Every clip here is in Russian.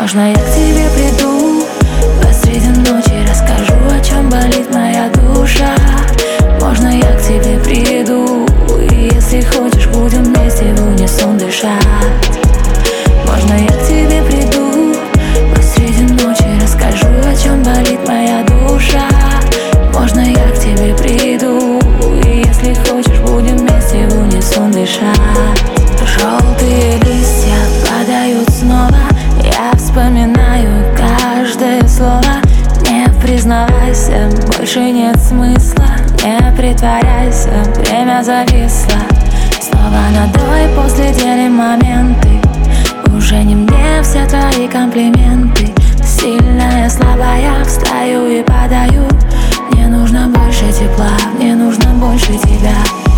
Можно я к тебе приду посреди ночи, расскажу, о чем болит моя душа. Можно я к тебе приду, и если хочешь, будем вместе в унисон дышать. Можно я к тебе приду посреди ночи, расскажу, о чем болит моя душа. Можно я к тебе приду, и если хочешь, будем вместе в унисон дышать. Желтые листья падают снова, я вспоминаю каждое слово. Не признавайся, больше нет смысла, не притворяйся, время зависло. Снова надой после делим моменты, уже не мне все твои комплименты. Сильная, слабая, встаю и падаю. Мне нужно больше тепла, мне нужно больше тебя.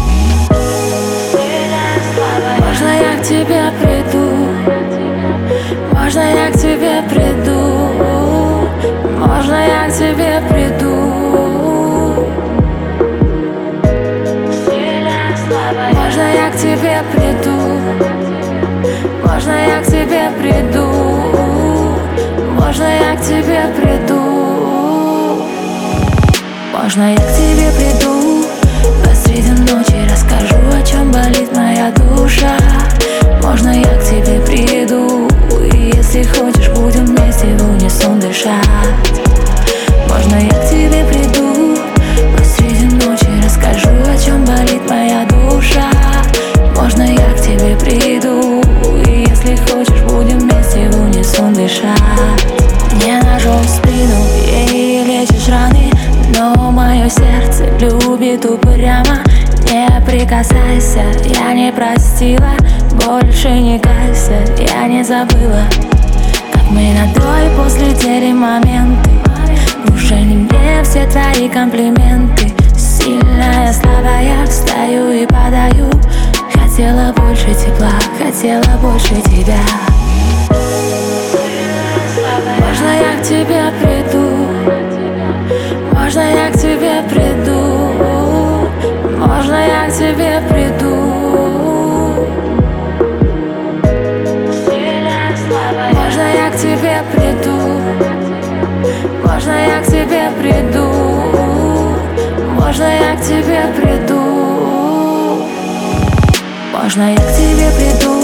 Можно я к тебе приду? Можно я к тебе приду? Можно я к тебе приду? Можно я к тебе приду? Можно я к тебе приду? Можно я к тебе приду? Можно я к тебе приду посреди ночи, расскажу, о чем болит моя душа. Можно я к тебе приду, и если хочешь, будем вместе в унисон дышать. Можно я к тебе приду посреди ночи, расскажу, о чем болит моя душа. Можно я к тебе приду, и если хочешь, будем вместе в унисон дышать. Не ножом в спину ей лечишь раны, но мое сердце любит упрямо. Не прикасайся, я не простила, больше не кайся, я не забыла. Как мы надой после делим моменты, уже не мне все твои комплименты. Сильная, слабая, встаю и падаю. Хотела больше тепла, хотела больше тебя. Можно я к тебе приду? Можно я к тебе приду? Можно я к тебе приду? Можно я к тебе приду? Можно я к тебе приду? Можно я к тебе приду? Можно я к тебе приду?